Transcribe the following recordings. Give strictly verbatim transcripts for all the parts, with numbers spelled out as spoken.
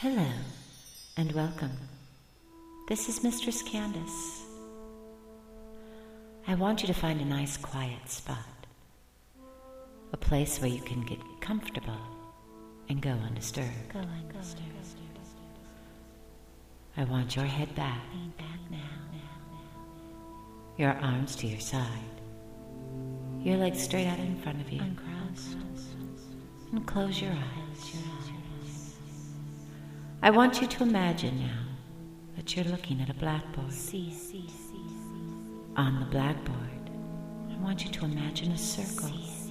Hello, and welcome. This is Mistress Candace. I want you to find a nice quiet spot, a place where you can get comfortable and go undisturbed. Go undisturbed. I want your head back, lean back now, now, now. Your arms to your side, your legs straight out in front of you, uncrossed, and close your eyes. Your eyes. I want you to imagine now that you're looking at a blackboard. See, see, see. On the blackboard, I want you to imagine a circle.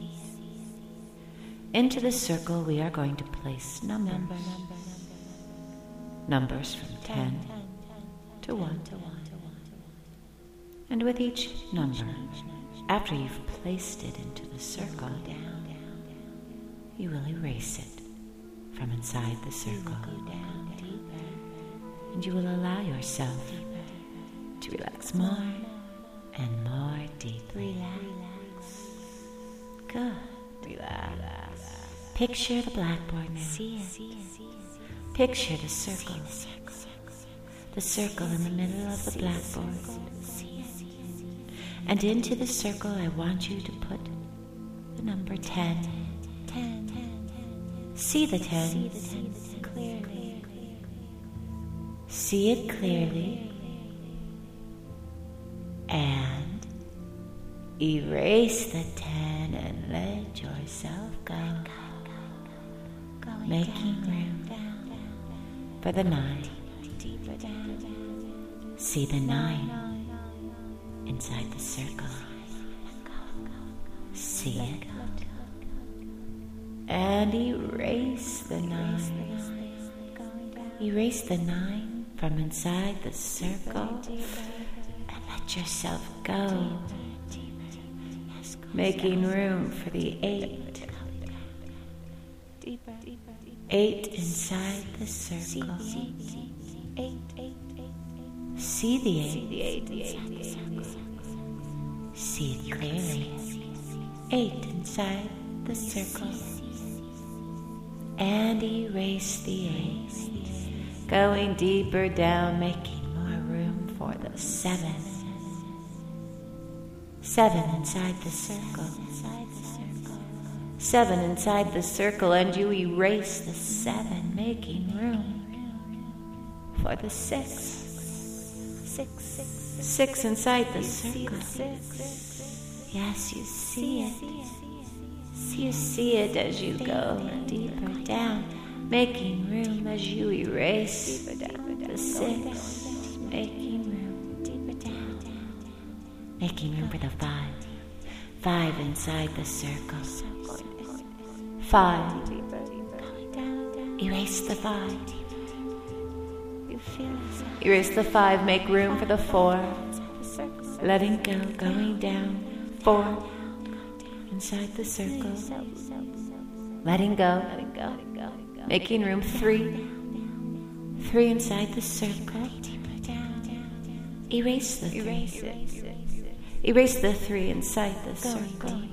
Into the circle, we are going to place numbers. Number, number, number. Numbers from ten, ten, ten to one. And with each number, after you've placed it into the circle, you will erase it from inside the circle. And you will allow yourself to relax more and more deeply. Relax. Good. Relax. Picture the blackboard now. See it. Picture the circle. The circle in the middle of the blackboard. And into the circle, I want you to put the number ten. Ten. See the ten. Clearly. See it clearly. And erase the ten and let yourself go. Making room for the nine. See the nine inside the circle. See it. And erase the nine. Erase the nine from inside the circle and let yourself go. Making room for the eight. Eight inside the circle. See the eight. See it clearly. Eight inside the circle. And erase the eight. Going deeper down, making more room for the seven. Seven inside the circle. Seven inside the circle, and you erase the seven, making room for the six. Six, six, six inside the circle. Yes, you see it. You see it as you go deeper down, making room as you erase the six, making room deeper down, making room for the five. Five inside the circle. Five. Erase the five. Erase the five, make room for the four. Letting go, going down. Four. Inside the circle. Letting go. Making room. Three. Three inside the circle. Erase the three. Erase the three inside the circle.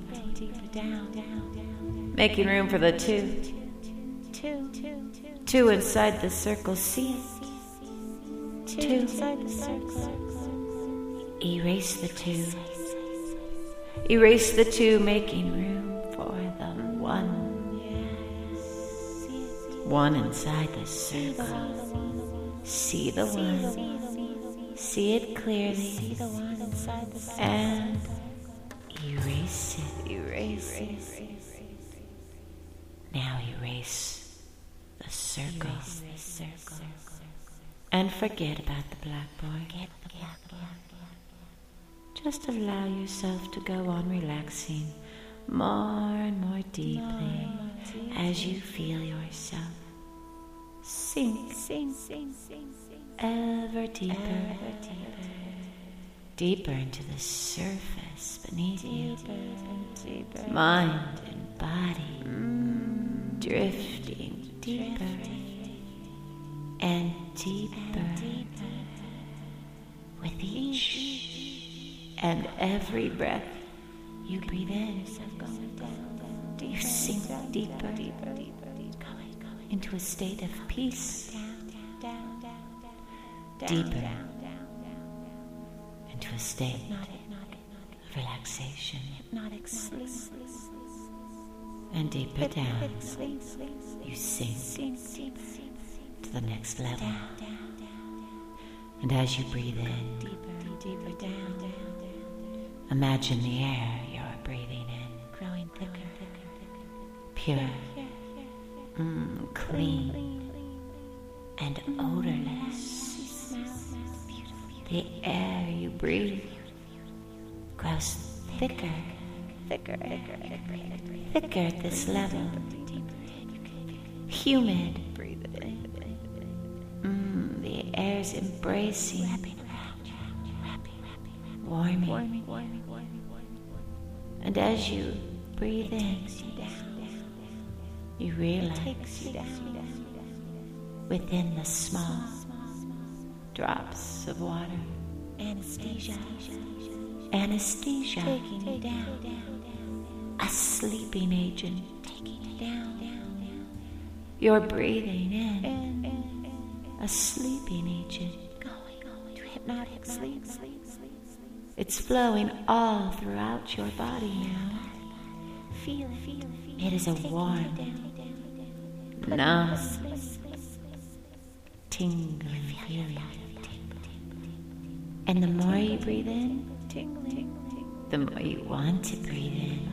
Making room for the two. Two inside the circle. See it. Two inside the circle. Erase the two. Erase the two, making room for the one. One inside the circle. See the one. See it clearly. And erase it. Erase it. Now erase the circle. And forget about the blackboard. Just allow yourself to go on relaxing more and more deeply as you feel yourself sink, sink, sink, sink, ever deeper, deeper into the surface beneath you, mind and body drifting deeper and deeper with each and every breath you breathe in. You sink deeper into a state of peace deeper into a state of relaxation, and deeper down you sink to the next level. And as you breathe in, deeper down, imagine the air you're breathing in growing thicker, pure, mm, clean, and odorless. The air you breathe grows thicker, thicker, thicker, thicker at this level. Humid. Mm, the air's embracing, warming. And as you breathe in, you realize within the small drops of water, anesthesia, anesthesia, taking you down, a sleeping agent, taking you down. You're breathing in, a sleeping agent, going to hypnotic sleep. It's flowing all throughout your body now. Feel it. It is a warm, numb, tingling feeling. And the more you breathe in, the more you want to breathe in.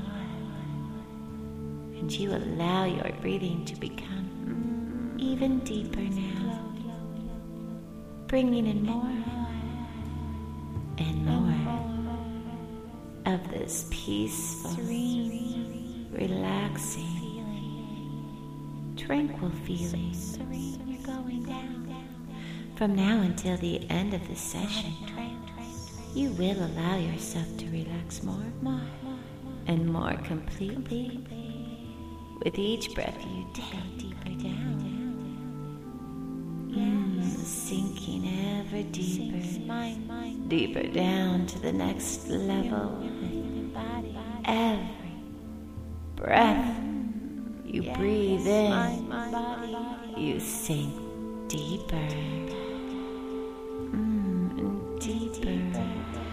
And you allow your breathing to become even deeper now, bringing in more and more of this peaceful, serene, relaxing, tranquil feeling. You're going down. From now until the end of the session, you will allow yourself to relax more and more completely with each breath you take deeper down. Mm, sinking ever deeper, deeper down to the next level. Every breath you breathe in, you sink deeper, mm, and deeper,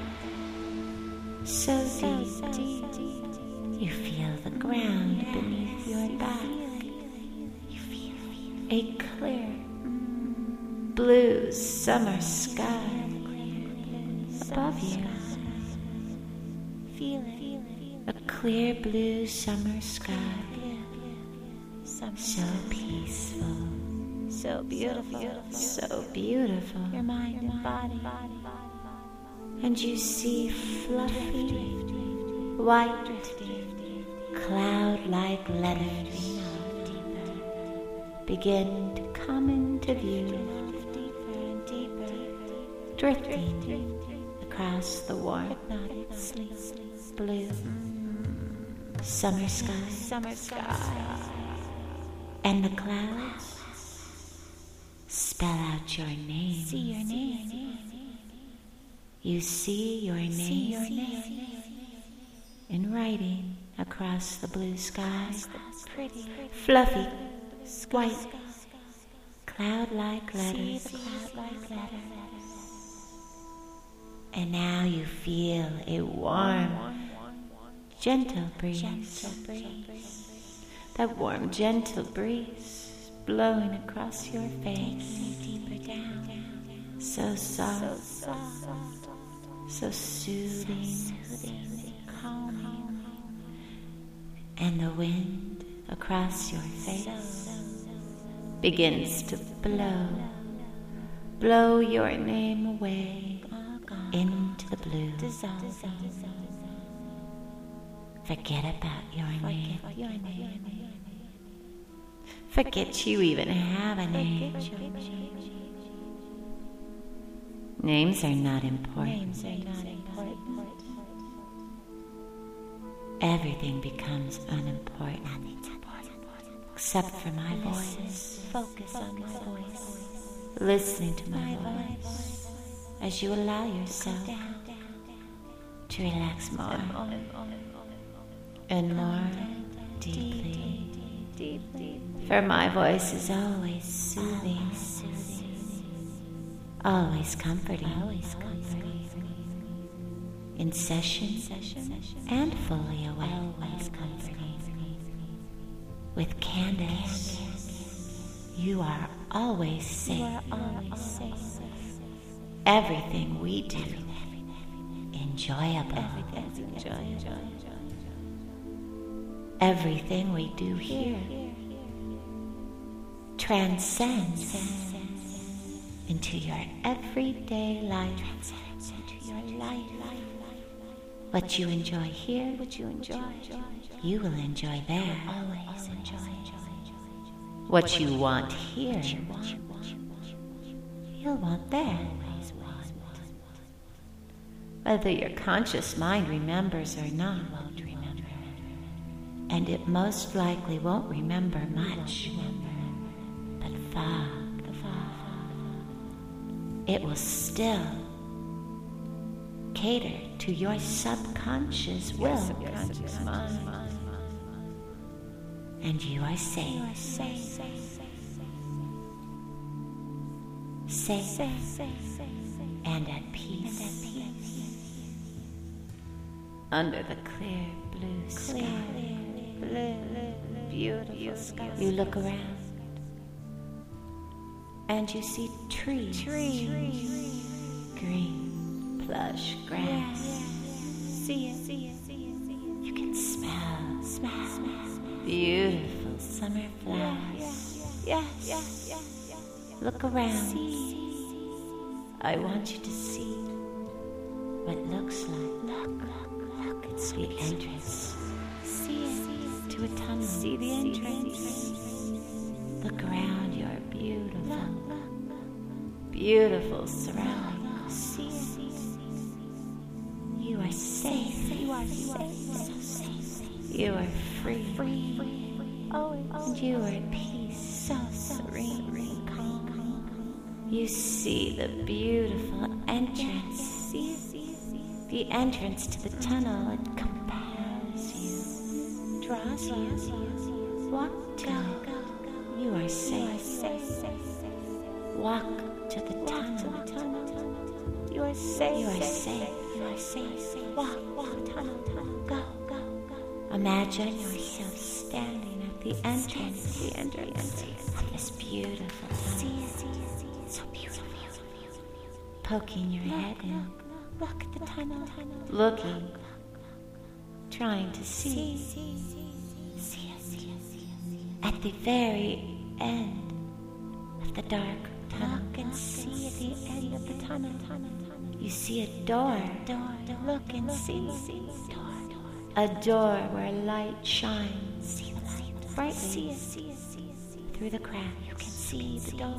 so deep. You feel the ground beneath your back. You feel a clear blue summer sky above you. Feel it. A clear blue summer sky. So peaceful. So beautiful. So beautiful. Your mind and body. And you see fluffy, white, cloud-like letters begin to come into view, drifting across the warm, blue summer sky, summer sky, and the clouds spell out your name. See your name. You see your name, see your name in writing across the blue sky, pretty, fluffy, white, cloud-like letters. Cloud-like letters. And now you feel a warm, gentle breeze. That warm, gentle breeze blowing across your face. Deeper down. So soft, so soothing, calming. And the wind across your face begins to blow, blow your name away into the blue. Forget about your name. Forget you even have a name. Names are not important. Everything becomes unimportant except for my voice. Focus on my voice. Listening to my voice as you allow yourself to relax more and more deeply. For my voice is always soothing, always comforting, always comforting. In session and fully awake, always comforting. With Candace, you are always safe. You are always safe. Everything we do, enjoyable. Everything's enjoyable. Everything we do here transcends into your everyday life. Into your life. What you enjoy here, what you enjoy, you will enjoy there. Always enjoy. What you want here, you'll want there. Whether your conscious mind remembers or not, and it most likely won't remember much, but far, it will still cater to your subconscious will, subconscious mind. And you are safe, safe, safe, and at peace, under the clear blue sky, beautiful sky. You look around, and you see trees, trees, green, plush grass. See it, see it, see it, see it. You can smell, smell, smell. Beautiful summer flowers. Yes, yes, yes, yes. Look around. See. I want you to see what it looks like. Look, look, look. It's the entrance. See it. To a tunnel. See the entrance. Look around your beautiful, beautiful surroundings. See it. You are safe. You are safe. So safe. You are free. Free. And you are at peace. So serene and calm. You see the beautiful entrance. See the entrance to the tunnel. It compels you, draws you. Walk to it. You are safe. Walk to the tunnel. You are safe. You are safe. You are safe. Walk, walk, tunnel, tunnel. Go, go, go. Imagine yourself standing at the entrance, the entrance of this beautiful tunnel. So beautiful. Poking your head in. Look at the tunnel. Looking. Trying to see. See, see, at the very end of the dark tunnel. Look and see at the end of the tunnel. You see a door. Look and see. A door where light shines brightly through the crack. You can see the door.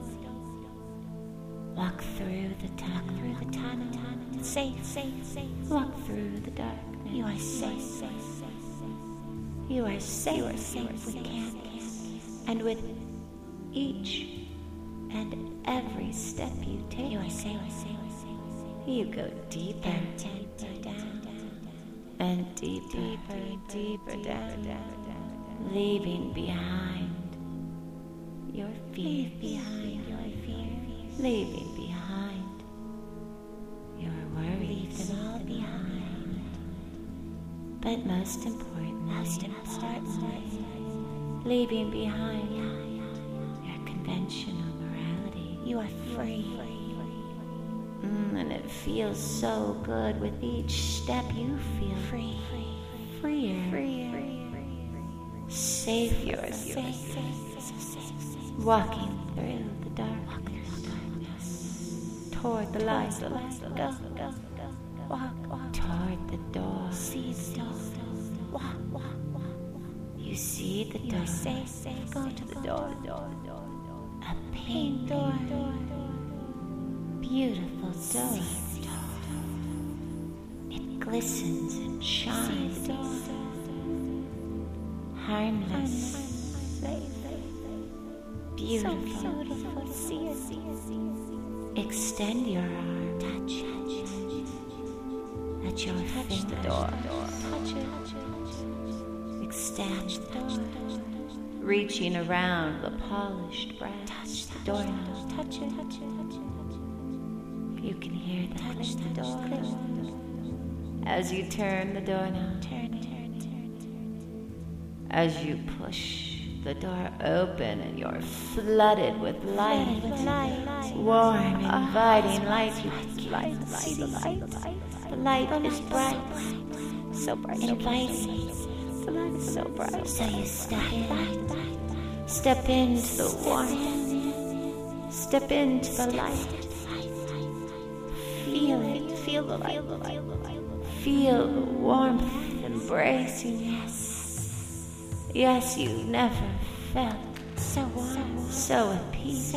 Walk through the tunnel. Through the tunnel. Safe, safe, safe. Walk through the darkness. You are safe. You are safe. You are safe with Candace. And with each and every step you take, you are safe. You go deeper and deeper down, and deeper, deeper, and deeper down, leaving behind your fears, behind your fears, leaving behind your worries, them all behind. But most important, most importantly, leaving behind your conventional morality. You are free. Mm, and it feels so good. With each step you feel free, freer, freer, safe. You're safe, walking through the darkness, toward the light. Go, go, go, walk, walk toward the door. See the door. Walk, walk, walk. You see the door. You're safe, safe. Go to the door. A pink door. Beautiful door. It glistens and shines. Harmless. Beautiful. Extend your arm. Touch. Let your touch the door. Touch it. Extend the door. Reaching around the polished brass. Touch the doorknob. Touch it. You can hear the touch the door as you turn the doorknob. Turn, turn, turn, turn. As you push the door open and you're flooded with light, with light, warm, inviting light. You can light, see the light. The light is bright, so bright, inviting. The light is so bright. So you step in, step into the warmth, step into the light. Feel it, feel the light, feel the warmth embracing you. Yes, you never felt so warm, so at peace,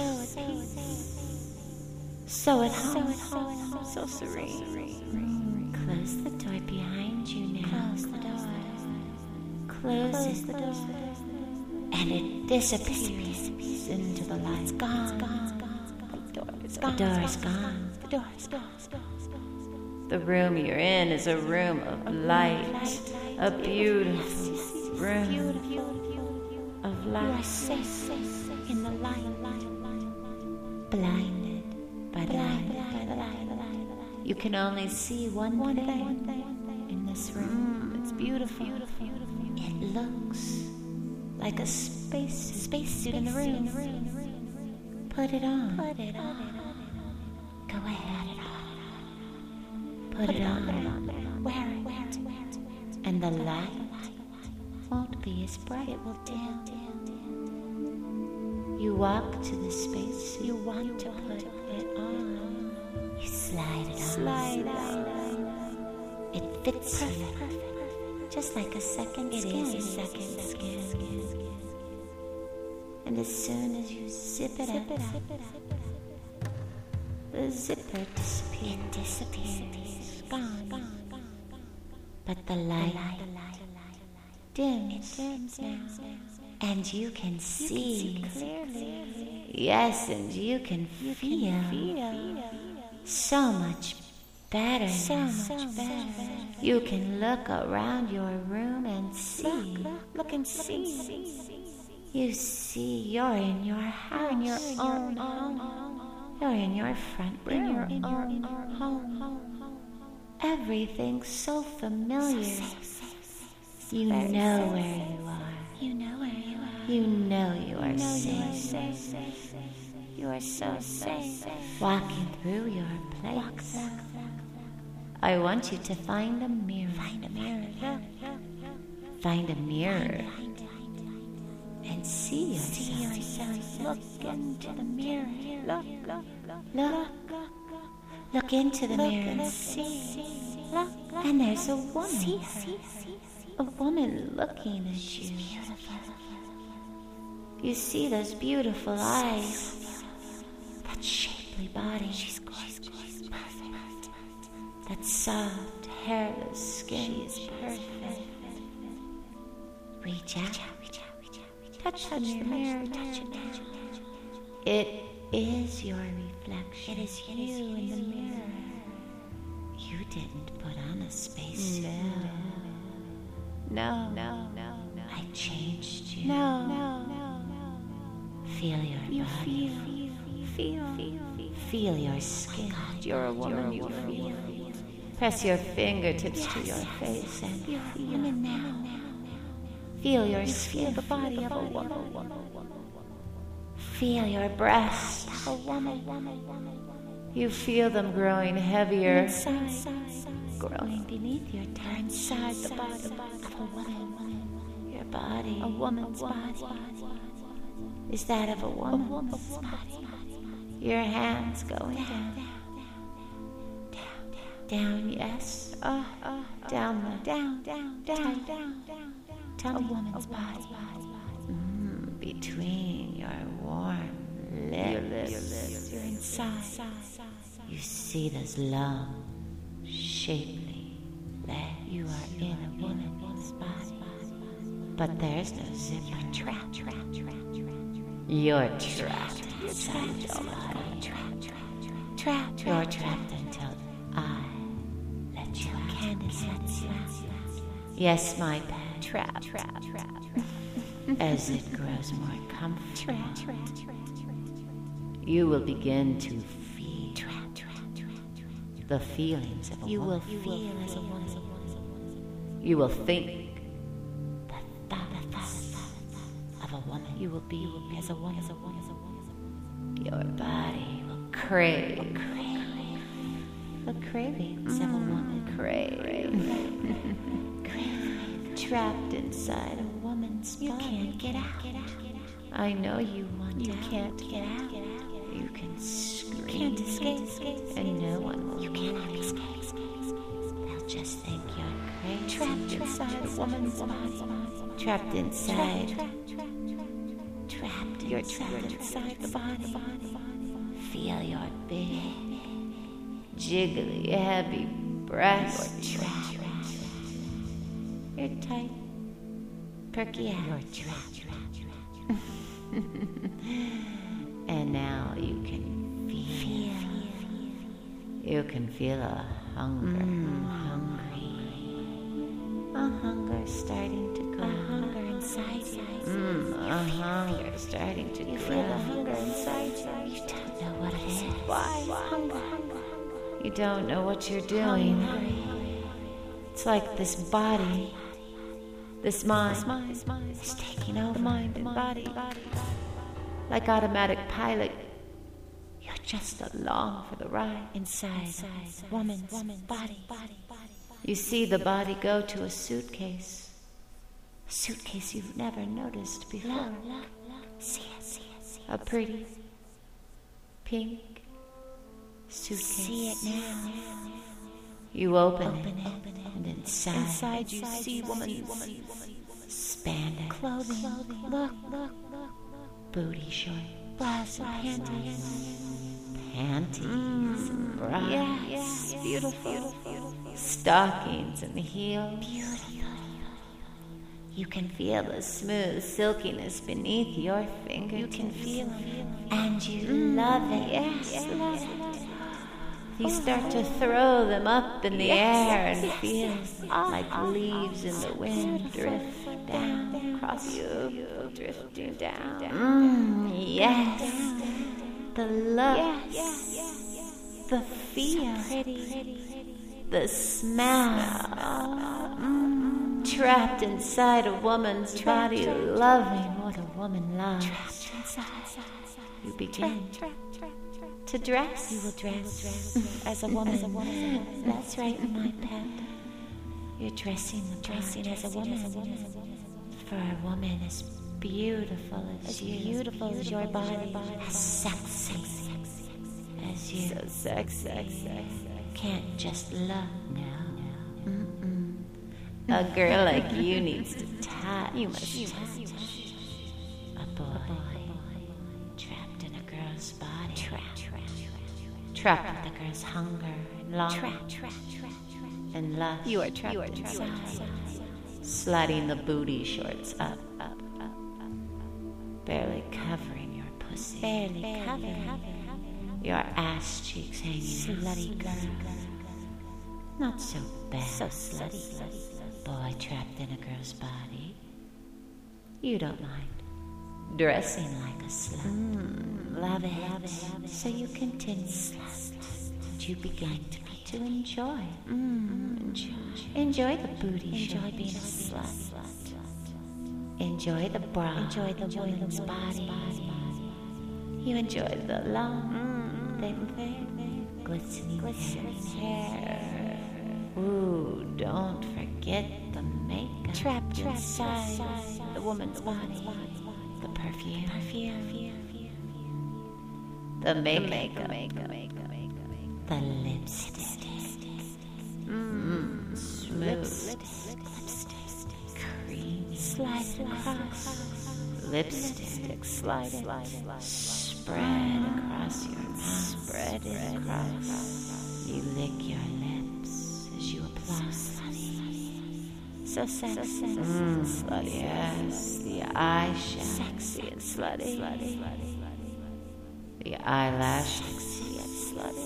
so at home, so serene. Close the door behind you now. Close the door. Close the door, and it disappears into the light. It's gone. The door is gone. The door is gone. The door is gone. The room you're in is a room of light, a beautiful room of light. You are safe in the light, blinded by the light. You can only see one thing in this room. It's beautiful. It looks like a space spacesuit in the room. Put it on. Put it on. Go ahead. Put it on. Wear it. And the light won't be as bright. It will dim. You walk to the space you want to put it on. You slide it on. Slide on. It fits perfect. Just like a second skin. It is a second skin. And as soon as you zip it up, the zipper disappears. It disappears. Gone. But the light dims now. And you can see clearly. Yes, and you can feel so much better. So much better. You can look around your room and see. Look, look, look and see. You see you're in your house, in your own home. You're in your front room, in your own home. Everything's so familiar. You know where you are. You know where you are. You know you are safe. You are so safe. Walking through your place. I want you to find a mirror. Find a mirror. Find a mirror. And see yourself. Look into the mirror. Look, look, look. Look into the mirror and see. Look, and there's a woman. A woman looking at you. You see those beautiful eyes. That shapely body. She's gorgeous. Perfect. That soft, hairless skin is perfect. Reach out. Touch the mirror. Touch it now. It is your reflection. It is you in the mirror. You didn't put on a space. No. No. No. No. No. I changed you. No. No. No. Feel your you body. Feel. Feel. Feel. Feel your skin. Oh God, you're a woman. You feel. Press your fingertips to your face and feel. Woman now. Feel your skin, the body of a woman. Feel your breasts, a woman. You feel them growing heavier, inside, growing beneath your tongue. Inside the body of a woman. Your body, a woman's body, is that of a woman's body. Your hands going down, down, yes, uh, uh, down, the, down, down, down, down, down. A woman's body, mm, between your warm lips, your lips, you're inside. You see those long, shapely legs. You are in a woman's body, but there's no zipper. Trap, trap, trap, trap. You're trapped inside your body. Trap, trap, trap. You're trapped until I let you out. Candace lets you out. Yes, my pet. Trap, trap, trap. As it grows more comfortable, you will begin to feel. Trap, trap, trap. the feelings of a You woman. will feel as a woman. You will think the thoughts of a woman. You will be as a woman. Your body will crave the cravings of a woman. Crave. Trapped inside a woman's body. You can't get out. I know you want You out. can't get out. You can scream. You can't escape. And no one will You hear cannot you. escape. They'll just think you're crazy. Trapped inside a woman's body. Trapped inside. Trapped. You're trapped inside the body. Feel your big, jiggly, heavy breasts. You're trapped. You're tight. Perky out. You're trapped. And now you can feel. You can feel a hunger. Mm. Hungry. A hunger starting to grow. A hunger inside you. Mm, a hunger starting to You grow. feel the hunger inside you. You don't know what it is. Why? Hunger. You don't know what you're doing. It's like this body, this mind, is taking over the mind and body. Like automatic pilot, you're just along for the ride. Inside woman's body. You see the body go to a suitcase. A suitcase you've never noticed before. See it, see it, see it. A pretty, pink suitcase. See it now. You open, Open it, it. and inside, Inside you see woman's spandex, clothing. Look, look, look. booty short, Bras and panties. panties, and bras, Yes, beautiful. stockings and heels. You can feel the smooth silkiness beneath your fingertips. You can feel it. And you love it. Yes, love it. You start to throw them up in the air and feel like leaves in the wind drift down across you, drifting down. Mm, yes, the love, the feel, the smell. Mm, trapped inside a woman's body, loving what a woman loves. You begin to dress. You will dress as a woman. That's right, my pet. You're dressing the Dressing body as a woman. for a woman as beautiful as, As you, beautiful as your body. as sexy as you. So sexy. Can't just love now. Mm-mm. A girl like you needs to touch. You must touch. A boy trapped in a girl's body. Trapped. Trapped with the girl's hunger and longing and lust. You are trapped inside. Sliding the booty shorts up, up, up, up, barely covering your pussy. Barely covered. Your ass cheeks hanging. Slutty girl. Not so bad. So slutty. Boy trapped in a girl's body. You don't mind dressing like a slut. Mm, Love it. Love it. So you continue. And you begin to, to enjoy. Mm, Enjoy. Enjoy the booty. Enjoy shorts. being a slut. Enjoy the bra. Enjoy the woman's body. You enjoy the long, Mm, thin, glistening, glistening hair. Ooh, don't forget the makeup. Trapped inside inside the woman's body. the perfume, Perfume. the makeup, the lipstick. Mmm, smooth, creamy, Slide across. lipstick, Slide it. spread across your mouth, spread it across. You lick your lips as you apply. So sexy. Mmm, slutty, yes, the eyeshadow, Sexy and slutty. the eyelashes, Sexy and slutty.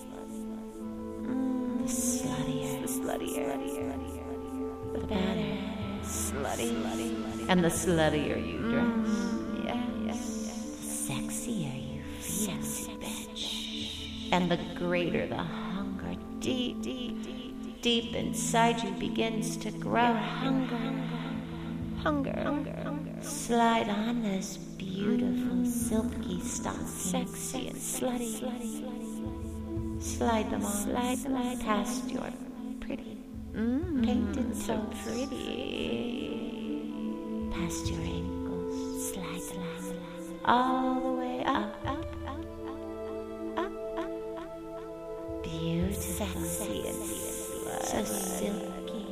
the sluttier, The sluttier. the better, Slutty. and the sluttier you dress, Yeah, yeah. the sexier you feel, Sexy bitch. and the greater the hunger deep, deep, deep inside you begins to grow. Your hunger, hunger, hunger. Slide on those beautiful silky stockings, sexy and slutty. Slide them on, slide them on past your pretty, mm, painted so pretty, past your ankles, slide, slide, slide, all the way up, up, up, up, up, up, up. Beautiful, sexy and slutty, so silky,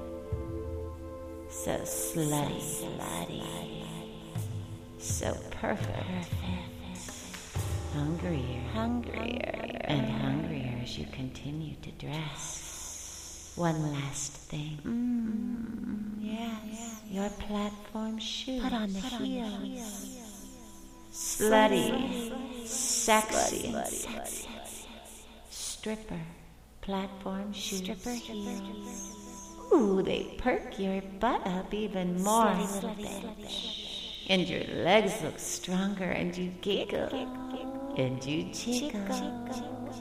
so slutty, slutty, so perfect, perfect. Hungrier, hungrier, and hungrier as you continue to dress. One last thing. Mm, yes, your platform shoes. Put on the Put heels. On the heels. Slutty, sexy, sexy. Stripper, platform shoes. Stripper heels. Ooh, they perk your butt up even more. Slutty, slutty, slutty. And your legs look stronger, and you giggle. And you tickle.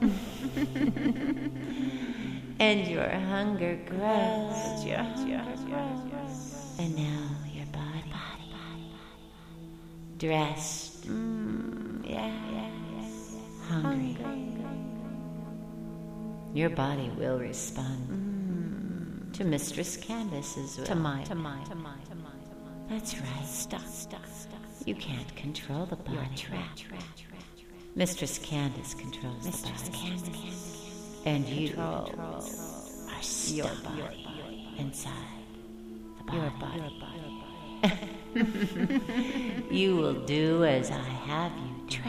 And your hunger grows. Your hunger grows. And now your body, body, dressed, mm, yeah, yeah, yeah, hungry. hungry. Your body will respond mm. to Mistress Candace's will. To mine, to mine, to mine, to mine. That's right. Stop, stop, stop. You can't control the body. You're trapped. Mistress Candace controls Mistress the body. Candace. And you control are your body inside the body. Your body. Your body. You will do as I have you do.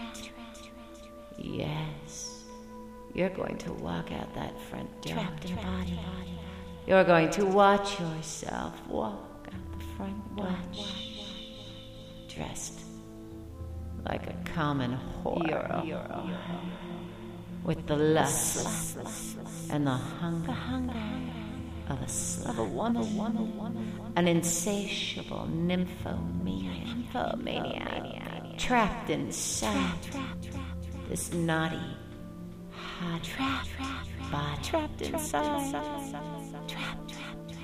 Yes. You're going to walk out that front door. Trapped in body. You're going to watch yourself walk out the front door. Watch. Dressed like a common whore. You're a whore. With the lust and the hunger of a slut. Of a woman, woman, woman. An insatiable nymphomaniac. Nymphomaniac. Trapped inside this naughty, hot trap, body. Trapped inside. Trapped, trapped, trapped.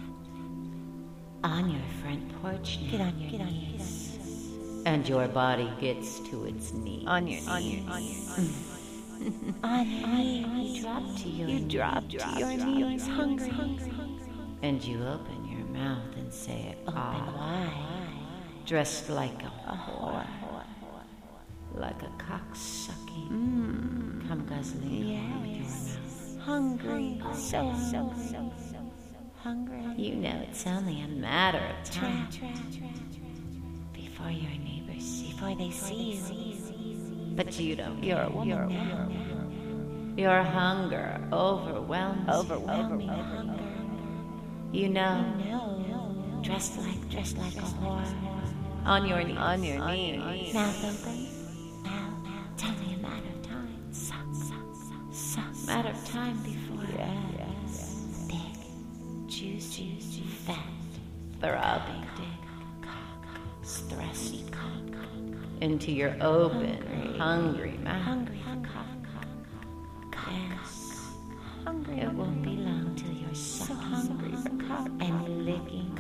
On your front porch now. Get on your Get knees. And your body gets to its knees. On your knees. On your knees. On your knees. You drop to your knees. You drop to your knees. Hungry. And you open your mouth and say, open wide. Dressed like a whore. Like a cock-sucking. Mm. Come guzzling yes. with your mouth. Hungry. So, so, so, so hungry. You know it's only a matter of time. Before your neighbors see, before they see you. But you don't. You're a woman. You're a woman. Your hunger overwhelms. Overwhelming hunger. You know. You know. Dressed like, dressed like a whore. On your knees. On your knees. Mouth open. Now, now. It's only a matter of time. Suck, suck, suck, suck. Matter of time before. Yes. Big, juicy, fat, throbbing dick. Thrust into your open, hungry, hungry mouth. Hungry, hungry, yes. Hungry. It won't be long till you're so hungry for cock and licking.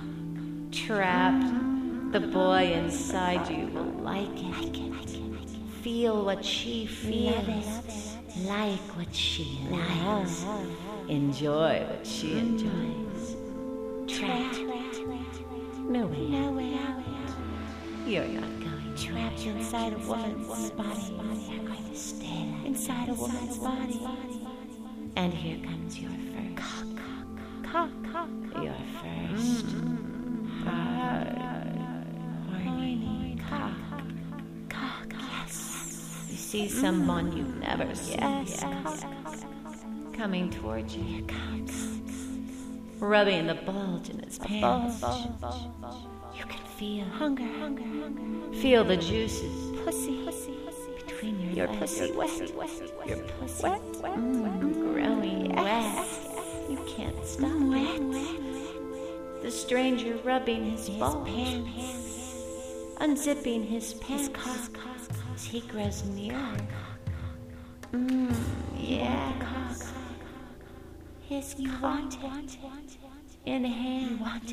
Trapped, the boy inside you will like it. Feel what she feels. Like what she likes. Enjoy what she enjoys. Trapped. No way. No way out. You're not going trapped inside a woman's body. You're going to stay inside a woman's body. And here comes your first cock, cock, cock, your first hard, horny cock, cock. Yes. You see someone you've never seen. Yes, coming towards you. Here comes, rubbing the bulge in his pants. You can feel hunger, hunger, hunger. Feel the juices, pussy, pussy, pussy between your, your legs. Pussy wet, wet, your pussy wet, wet, mm, growing yes. wet. You can't stop wet. wet. The stranger rubbing his, his balls, pants, unzipping his pants as he grows nearer. Mm, yes. His You cock want it. in hand. You want it.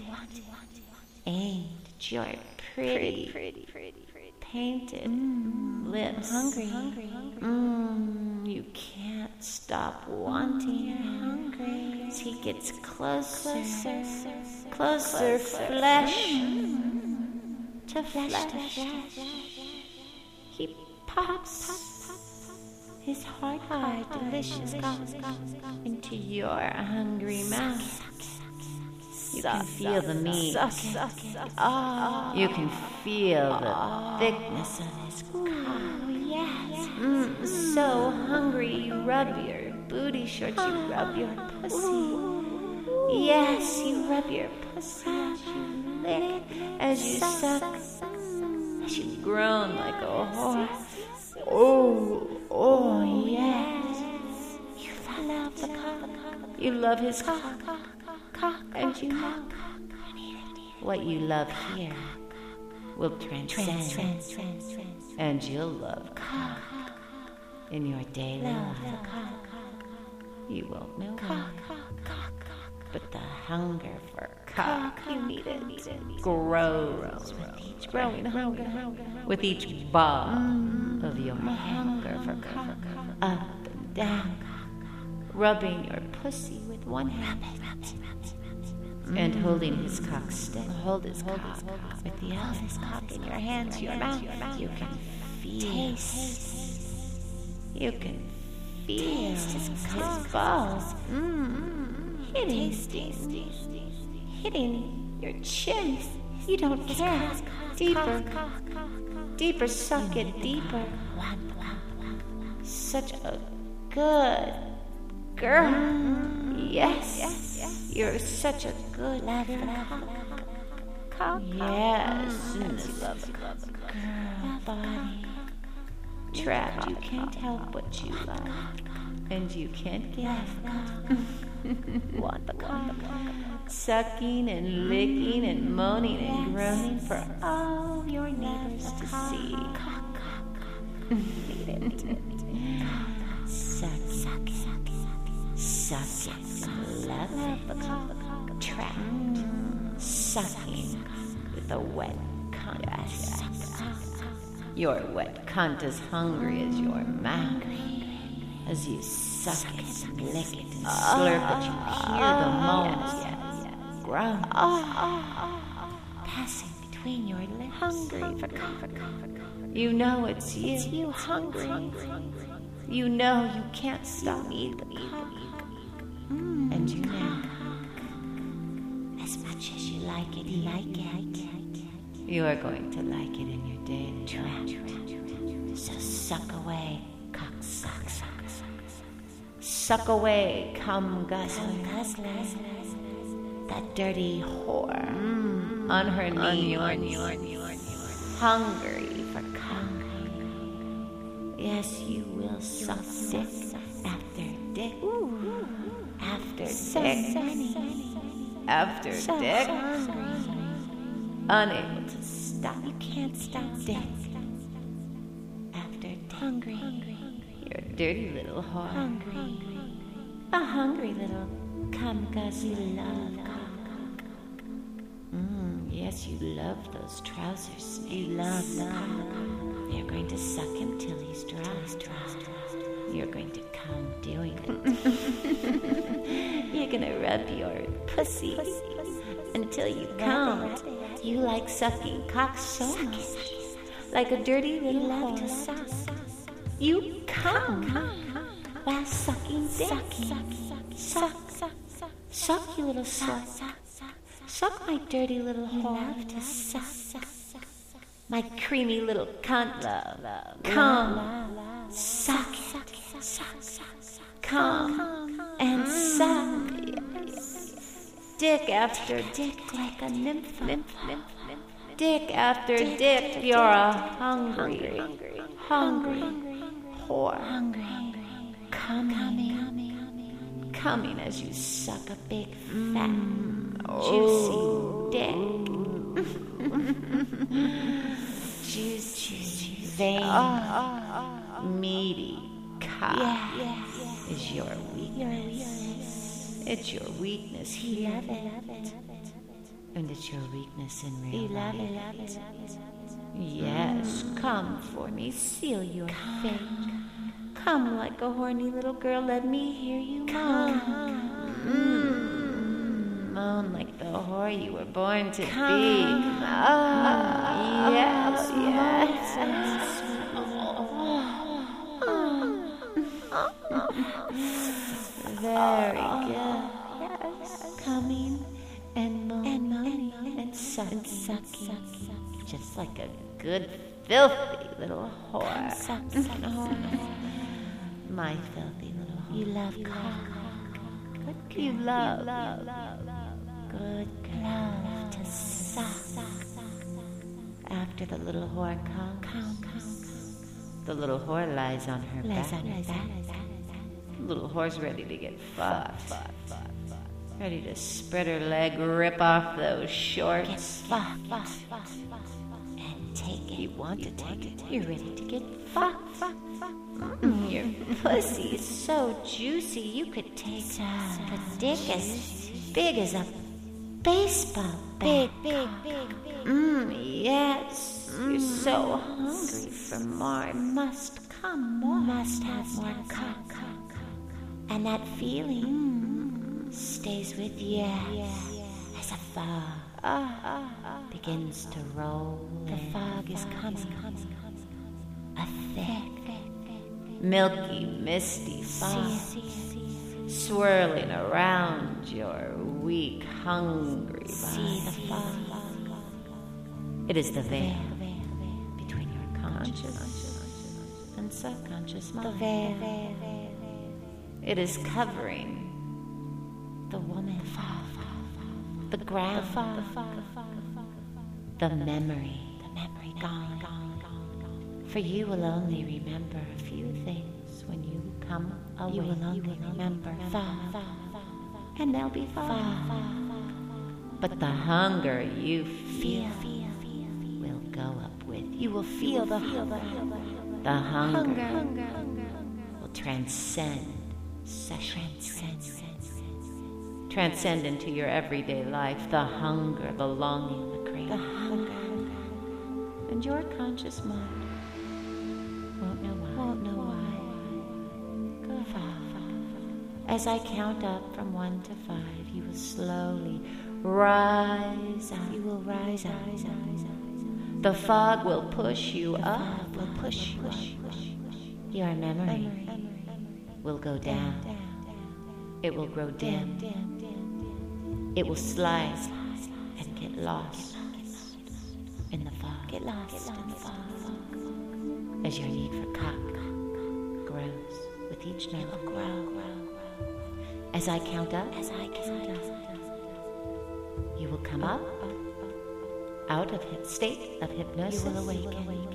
Ain't your pretty, Pretty, pretty, pretty. painted Mm. lips Hungry, hungry, hungry. Mm, you can't stop wanting You're him. hungry. As he gets closer, Closer, closer, flesh to flesh flesh. to flesh. He pops his hard, hard, delicious cock into your hungry mouth. You can feel the meat. Oh, You can feel the thickness of his cock. yes. Mm, so hungry, you rub your booty shorts, you rub your pussy. Yes, you rub your pussy as you lick, as you suck, as you groan like a horse. Oh, oh, yes. You love the cock. You love his cock. Cock, and you know what you love here will transcend, and you'll love cock in your daily life. You won't know why, but the hunger for cock, you need it, grows with each growing hunger, with each bob of your hunger for cock, up and down, rubbing your pussy with one hand and holding his cock still. Hold his cock with the other. His cock in your hands, your mouth. You can feel. Taste. You can feel his balls. Mm. Hitting, hitting your chin. You don't care. Deeper, deeper. Suck it deeper. Such a good girl. Yes. You're such a good girl. Cock. Yes. You love a girl body. Trapped. You can't help what you love. And you can't get enough. Want the cock. Sucking and licking and moaning and groaning for all your neighbors to see. Suck, suck, suck, suck it, love it, trapped, sucking with a wet cunt. Your wet cunt as hungry as your mouth. As you suck it and lick it and slurp it, you hear the moans, groans, passing between your lips. Hungry for cock. You know it's you. It's you hungry. You know you can't stop eating. Mm. And you know, as much as you like it, you like it. You are going to like it in your daily life. So suck away, cock suck, suck, suck. Suck away, cum guzzler. That dirty whore mm. on her knees, on your, on your, hungry for cock. Yes, you will suck dick after dick. Ooh. After so dick. Sunny. After so dick. Hungry. Unable to stop. You can't stop dick. After dick. Hungry. You're a dirty little whore. Hungry. A hungry little cum guzzler. You love cock. Mm, yes, you love those trousers. You love the cock. You're going to suck him till he's dry. You're going to come doing it. You're going to rub your pussy until you come. You like sucking cock so much. Like a dirty little whore. To suck. You come while sucking dick. Suck. Suck, you little slut. Suck, my dirty little whore. To suck. My creamy little cunt love. Come. Suck it. Suck. Come. And suck. Dick after dick like a nymph. Dick after dick, you're a hungry, hungry whore. Coming. Coming as you suck a big, fat, juicy dick. Juicy, veiny, meaty, Ka Yes, yes. is your weakness. Your weakness. It's your weakness You here. love it, love it. And it's your weakness in real You love life. it, love it, love it. Yes, come for me. Seal your fate. Come like a horny little girl. Let me hear you moan. Mm, moan like the whore you were born to be. Ah, yes, yes. Very good. Coming and moaning and, moaning and sucking, and sucking, just like a good, filthy little whore. Suck, suck, My filthy little whore. You love cock. Good girl. You love, love, good girl. love to suck. After the little whore comes, the little whore lies on her Lies back. on her back. The little whore's ready to get fucked. Ready to spread her leg, rip off those shorts. Get fucked. And take it. You want to take it. You're ready to get fucked. Mm, your pussy's so juicy you could take The dick as big as a baseball Big, bat. big, big, big. Mmm, yes. You're so hungry for more. Must come more. Must have more cock. And that feeling stays with you as a fog begins to roll. The fog is coming. A thick, Milky, misty fog swirling around your weak, hungry body. See the fog. It is the veil between your conscious and subconscious The mind. veil. It is covering The woman. the ground, the memory, The memory gone. for you will only remember a few things when you come away. You will only remember fog. And there'll be fog. But the hunger you feel will go up with you. You will feel the hunger. The hunger will transcend sessions. Transcend into your everyday life. The hunger, the longing, the craving. The hunger. And your conscious mind won't know why. Won't know why. Good. As I count up from one to five, you will slowly rise up. You will rise up. The fog will push you The up. fog will push you up. Your memory will go down. It will grow dim. It will slide and get lost in the fog. Get lost in the fog. As your need for cock grows with each It will note. grow, grow, grow. As I count up, As I count up. you will come up out of a state of hypnosis. You will awaken.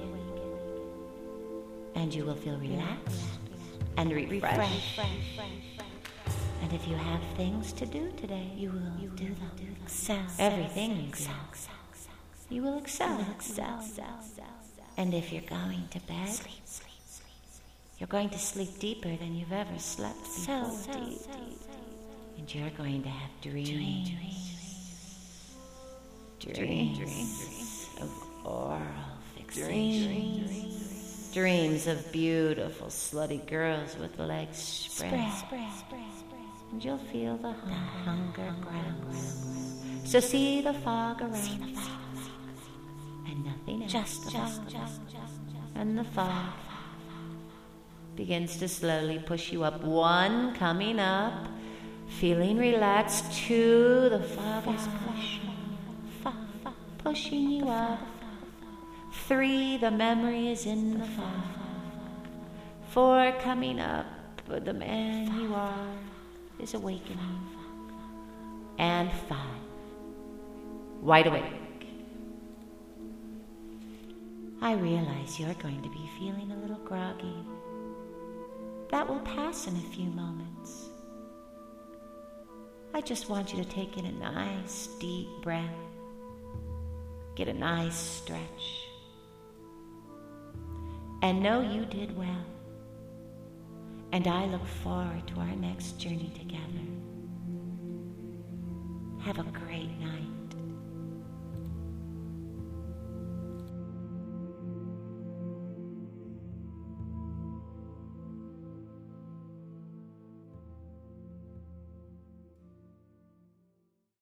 And you will feel relaxed and refreshed. Refresh. And if you have things to do today, You will do them. Excel. everything you do, Excel. you will excel. Excel. And if you're going to bed, Sleep, sleep, sleep. you're going to sleep deeper than you've ever slept So before. deep. And you're going to have dreams. Dreams, dreams of oral fixation. Dreams of beautiful, slutty girls with legs spread. And you'll feel the hun- hunger grows. So see the fog around. And nothing else. Just the fog. And the fog begins to slowly push you up. One coming up, feeling relaxed. Two, the fog is pushing, pushing you up. Three, the memory is in the fog. Four, coming up, the man you are is awakening. And five, wide awake. I realize you're going to be feeling a little groggy. That will pass in a few moments. I just want you to take in a nice deep breath. Get a nice stretch. And know you did well. And I look forward to our next journey together. Have a great night.